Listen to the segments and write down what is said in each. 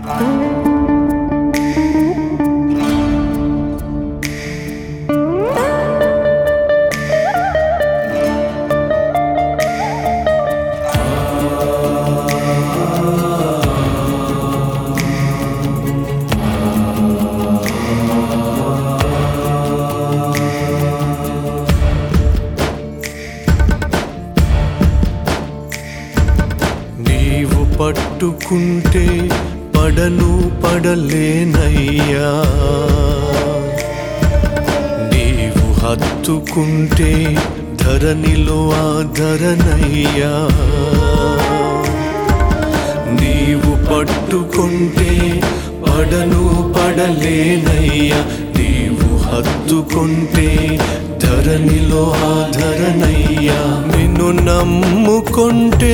పట్టుకుంటే పడను పడలేనయ్యా, నీవు హత్తుకుంటే ధరణిలో ఆధరణయ్యా. నీవు పట్టుకుంటే పడను పడలేనయ్యా, నీవు హత్తుకుంటే ధరణిలో ఆధరణయ్యా. నిన్ను నమ్ముకుంటే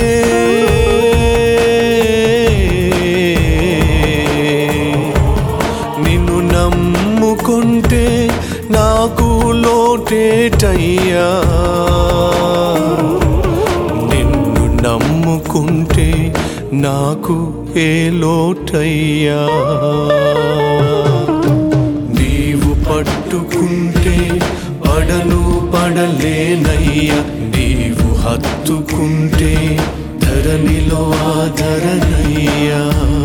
నమ్ముకుంటే నాకు లోటేటయ్యా, నిన్ను నమ్ముకుంటే నాకు ఏ లోటయ్యా. నీవు పట్టుకుంటే పడను పడలేనయ్యా, నీవు హత్తుకుంటే ధరణిలో ఆధరణయ్యా.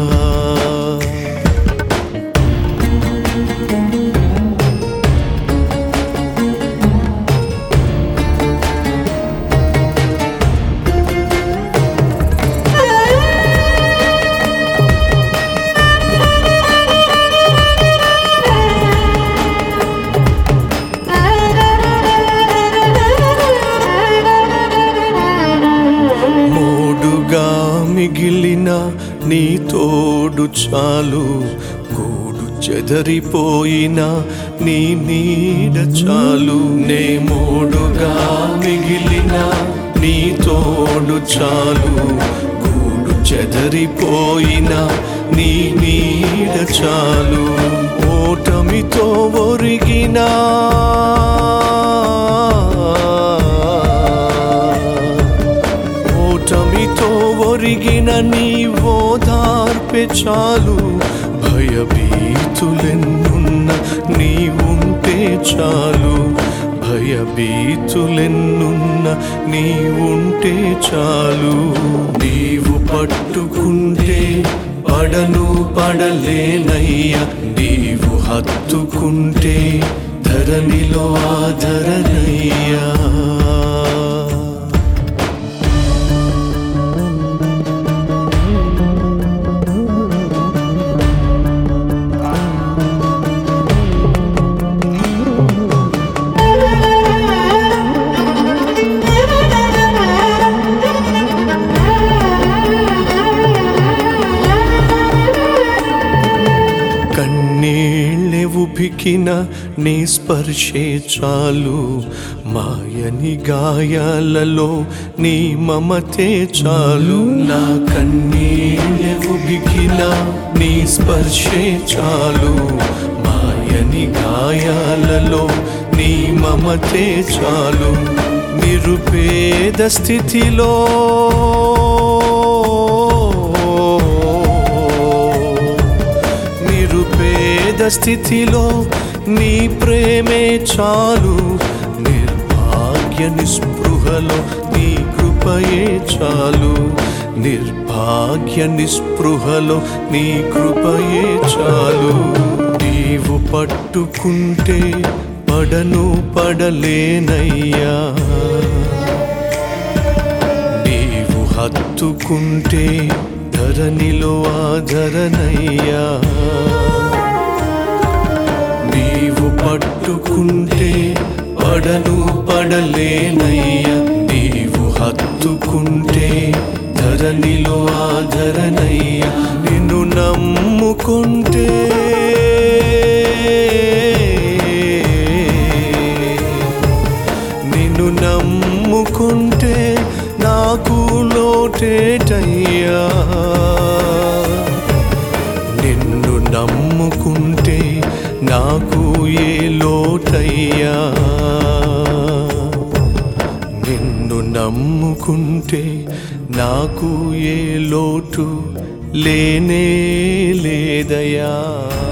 మిగిలిన నీ తోడు చాలు, గూడు చెదరిపోయిన నీ నీడ చాలు. నే మోడుగా మిగిలిన నీ తోడు చాలు, గూడు చెదరిపోయిన నీ నీడ చాలు. ఓటమితో ఒరిగిన ఒరిగిన నీ ఓదార్పే చాలు, భయభీతులెన్నున్న నీవుంటే చాలు, భయభీతులెన్నున్న నీవుంటే చాలు. నీవు పట్టుకుంటే పడను పడలేనయ్యా, నీవు హత్తుకుంటే ధరణిలో ఆధరణయ్యా. కన్నీళ్ళే ఉబికిన నీ స్పర్శే చాలు, మాయని గాయాలలో నీ మమతే చాలు. నా కన్నీళ్ళే ఉబికిన నీ స్పర్శే చాలు, మాయని గాయాలలో నీ మమతే చాలు. నిరుపేద స్థితిలో స్థితిలో నీ ప్రేమే చాలు, నిర్భాగ్య నిస్పృహలో నీ కృపయే చాలు, నిర్భాగ్య నిస్పృహలో నీ కృపయే చాలు. నీవు పట్టుకుంటే పడను పడలేనయ్యా, నీవు హత్తుకుంటే ధరణిలో ఆధరణయ్యా. నీవు పట్టుకుంటే పడను పడలేనయ్యా, నీవు హత్తుకుంటే ధరణిలో ఆధరణయ్యా. నిన్ను నమ్ముకుంటే నిన్ను నమ్ముకుంటే నాకు లోటేటయ్యా, నిన్ను నమ్ముకుంటే నాకు ఏ లోటయ్యా. నిన్ను నమ్ముకుంటే నాకు ఏ లోటు లేనే చేసేదయా.